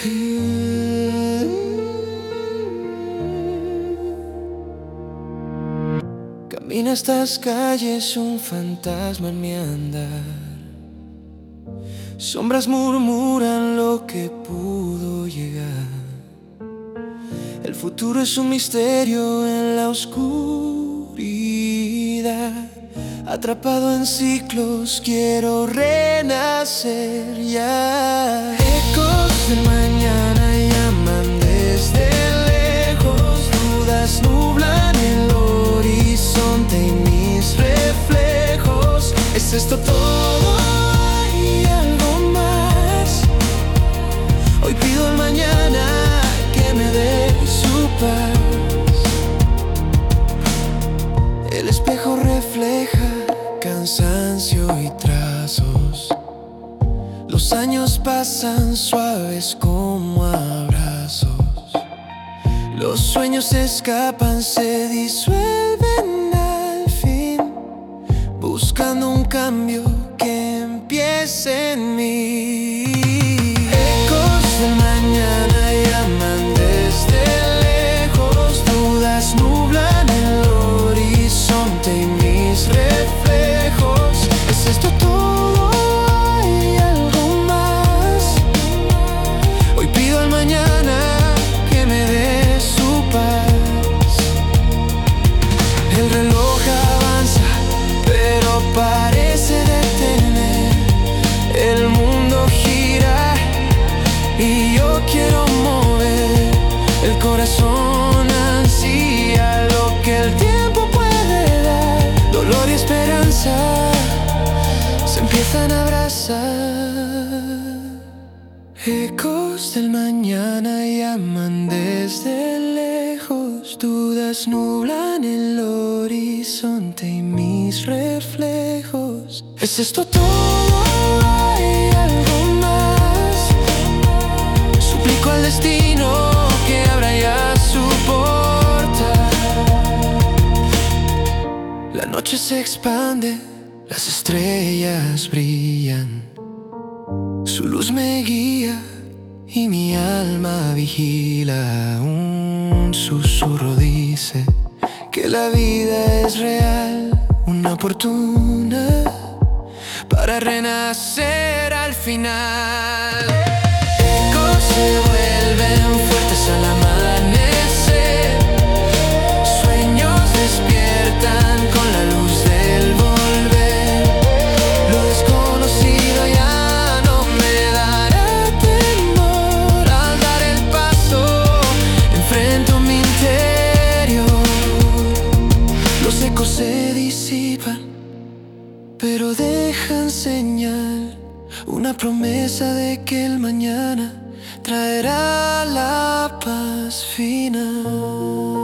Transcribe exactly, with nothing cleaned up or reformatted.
Camina estas calles un fantasma en mi andar. Sombras murmuran lo que pudo llegar. El futuro es un misterio en la oscuridad. Atrapado en ciclos, quiero renacer ya. Ecos del mañana llaman desde lejos. Dudas nublan el horizonte y mis reflejos. ¿Es esto todo? ¿Hay algo más? Hoy pido al mañana que me dé su paz. El espejo refleja cansancio y trazos. Los años pasan suaves como abrazos. Los sueños se escapan, se disuelven al fin, buscando un cambio que empiece en mí. Ecos del mañana llaman desde lejos. Dudas nublan el horizonte y mis reflejos. ¿Es esto todo? ¿Hay algo más? Hoy pido al mañana que me dé su paz. El reloj avanza, pero parece detener. El mundo gira y yo quiero mover. El corazón ansía lo que el tiempo puede dar. Dolor y esperanza se empiezan a abrazar. Ecos del mañana llaman desde lejos. Dudas nublan el horizonte y mis reflejos. ¿Es esto todo? ¿Hay algo más? Suplico al destino que abra ya su portal. La noche se expande, las estrellas brillan. Su luz me guía y mi alma vigila. Un susurro dice que la vida es real, una oportunidad para renacer al final. Ecos se vuelven fuertes al amanecer. Sueños despiertan con la luz del volver. Lo desconocido ya no me dará temor. Al dar el paso, enfrento mi interior. Los ecos se disipan, pero dejan señal, una promesa de que el mañana traerá la paz final.